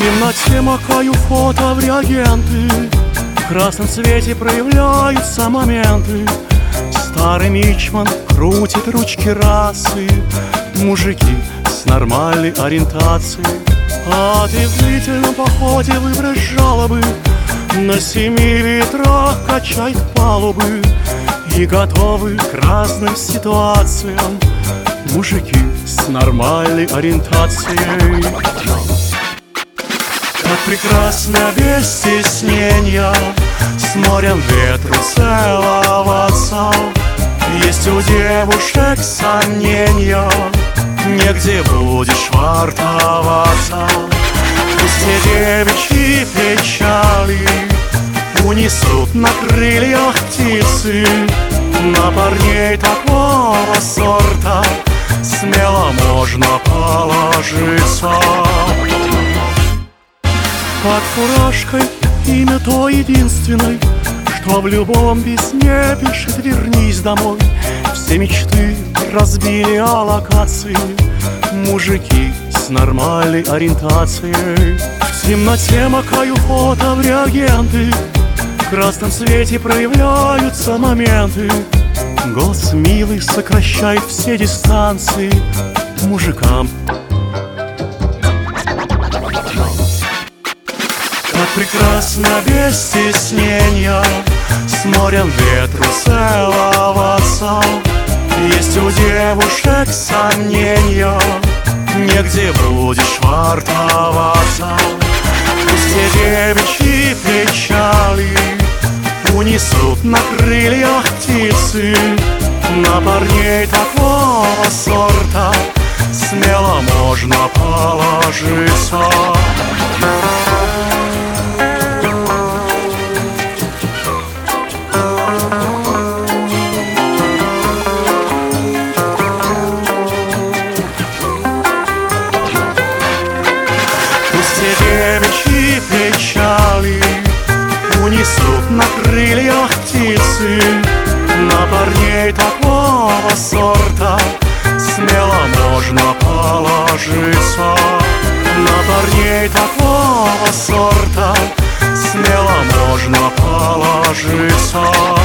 темноте макаю фото в реагенты, в красном цвете проявляются моменты. Старый мичман крутит ручки расы, мужики с нормальной ориентацией. А ты в длительном походе выбрать жалобы, на 7 ветрах качает палубы. И готовы к разным ситуациям мужики с нормальной ориентацией. Как прекрасно без стеснения с морем ветру целоваться. Есть у девушек сомнения, негде будешь вартоваться. Пусть все девичьи печали унесут на крыльях птицы. На парней такого сорта смело можно положиться. Под фуражкой имя то единственное, что в любом письме пишет: вернись домой. Все мечты разбили о локации мужики с нормальной ориентацией. В темноте макаю фото в реагенты, в красном свете проявляются моменты. Голос милый сокращает все дистанции мужикам. Как прекрасно без стеснения с морем ветру целоваться. Есть у девушек сомнения, негде будешь вартоваться. Пусть все девичьи печали унесут на крыльях птицы. На парней такого сорта смело можно положиться. Все девичьи печали унесут на крыльях птицы. На парней такого сорта смело можно положиться. На парней такого сорта смело можно положиться.